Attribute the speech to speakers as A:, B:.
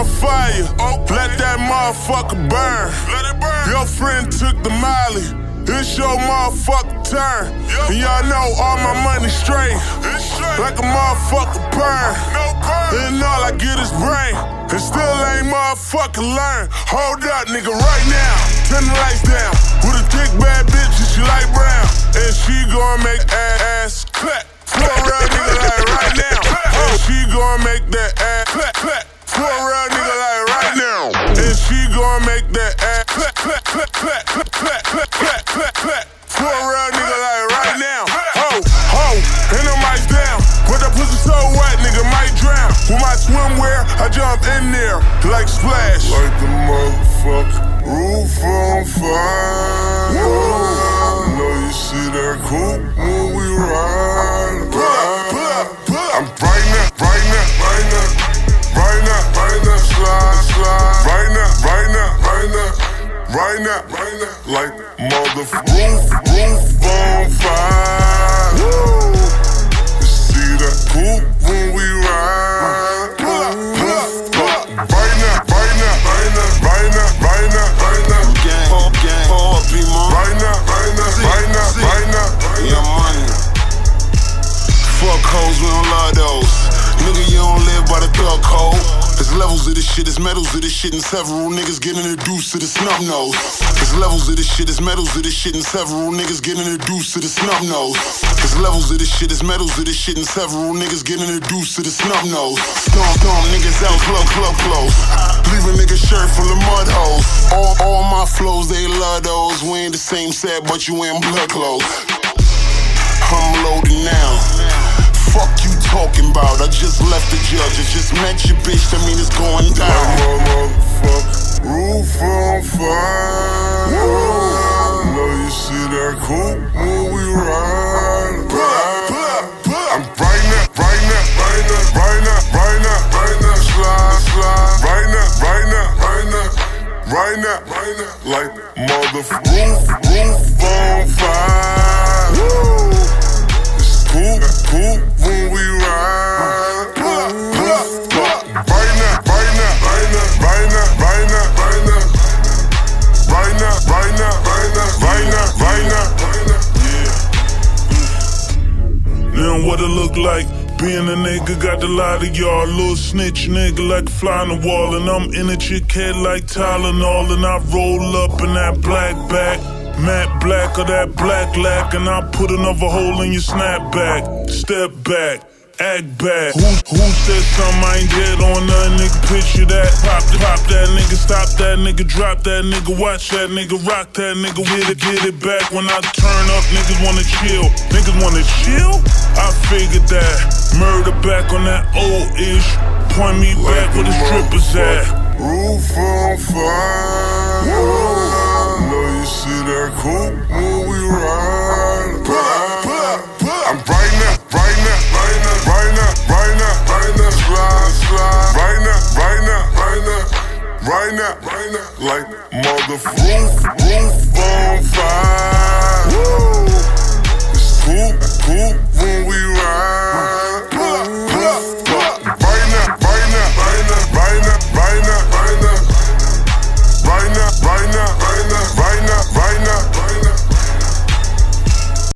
A: on fire. Let that motherfucker burn. Your friend took the Molly. It's your motherfucking turn. And y'all know all my money straight. Like a motherfucker perm. And all I get is brain. And still ain't motherfucking learn. Hold up, nigga, right now. Turn the lights down. With a thick bad bitch and she light brown. And she gon' make ass clap. For a real nigga like right now. And she gon' make that ass clap, clap. For a real nigga like right now. And she gon' make that ass clap, clap, clap, clap, clap, clap, clap, clap, clap, clap. For a real nigga like right now. Ho, and the mic's down. But the pussy so wet, nigga might drown. With my swimwear, I jump in there like Splash. Like the motherfucking roof on fire. Know you see that coupe when we ride. Pull up. I'm brighten up, slide. Like motherfucking roof on fire. You see that coupe when we ride. Pull up. Brighten up. Gang. Pull up, B-Mon. Brighten up. Yeah, money. Fuck hoes, we don't love those. Nigga, you don't live by the thug code. There's levels of this shit, there's metals of this shit, and several niggas getting introduced to the snub nose. There's levels of this shit, there's metals of this shit, and several niggas getting introduced to the snub nose. There's levels of this shit, there's metals of this shit, and several niggas getting introduced to the snub nose. Dumb niggas out, club close. Leave a nigga shirt full of mud holes. All my flows, they love those. We ain't the same set, but you wearing blood clothes. I'm loaded now. Fuck you talking about? I just left the judge. I just met your bitch. That mean it's going down. My motherfucking roof on fire. Know you see that coupe when we ride. Pull up. I'm brighten up. Slide. Brighten up. Like motherfucking roof on fire. It's cool when we ride. Pull up. Brighten up. Then what it look like? Being a nigga, got the lot of y'all. Little snitch nigga like a fly on the wall. And I'm in a chick head like Tylenol. And I roll up in that black bag, matte black or that black lack. And I put another hole in your snapback. Step back, act back. Who said something I ain't dead on nothing, nigga? Picture that. Pop that nigga, stop that nigga, drop that nigga, watch that nigga, rock that nigga, get it back. When I turn up, niggas wanna chill. Niggas wanna chill? I figured that. Murder back on that old ish. Point me back where the strippers at. Roof on fire. Know you see that coupe when we ride. Pull up. I'm brighten up. Slide. Like motherfucking roof on fire. It's cool